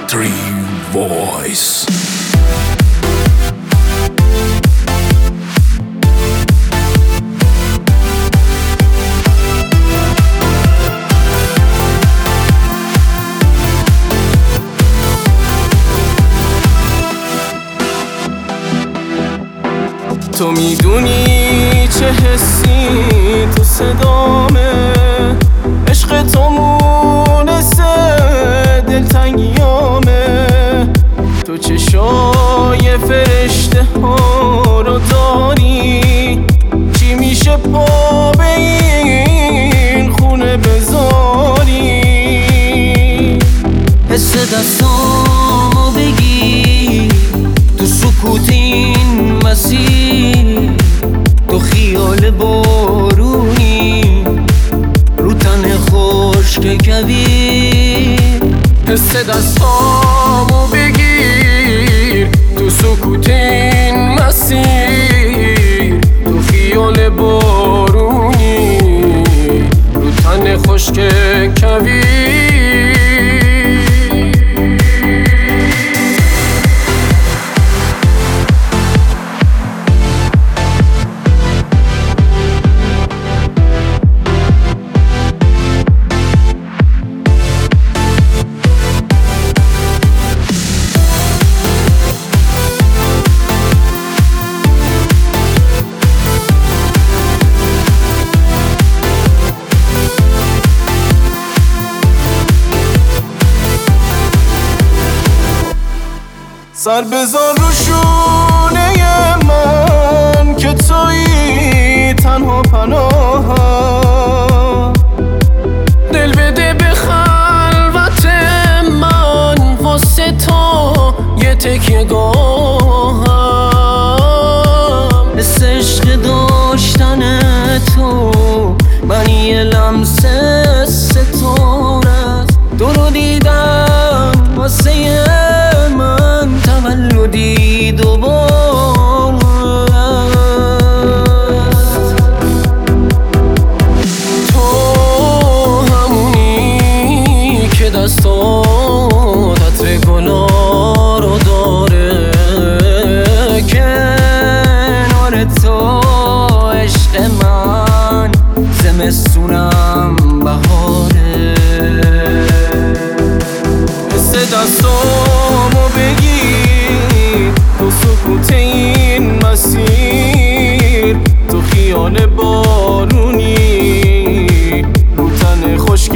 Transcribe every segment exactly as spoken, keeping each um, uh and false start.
Country Voice. تو میدونی چه حسی تو صدامه، عشق تو مونسه دلتنگیامه، تو چشای فرشته ها رو داری، چی میشه پا به این خونه بذاری؟ حس دستامو بگیر تو سکوت این مسیر، تو خیال بارونی رو تن خشک کویر. حس دستامو بگیر تو سکوت این مسیر، تو خیال بارونی رو تن خشک کویر. سر بذار رو شونه من که تویی تنها پناهم، دل بده به خلوت من واسه تو یه تکیه گاهم. حس عشق داشتن تو من یه لمسه ستاره است، تو رو دیدم واسه من تولدی دوباره. تو همونی که دستات عطر گلا رو داره، کنار تو عشق من زمستونم بهاره. حس دستامو بگیر تو سکوت این مسیر، تو خیال بارونی رو تن خشک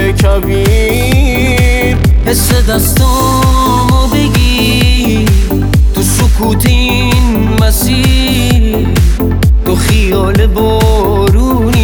کویر. حس دستامو بگیر تو سکوت این مسیر، تو خیال بارونی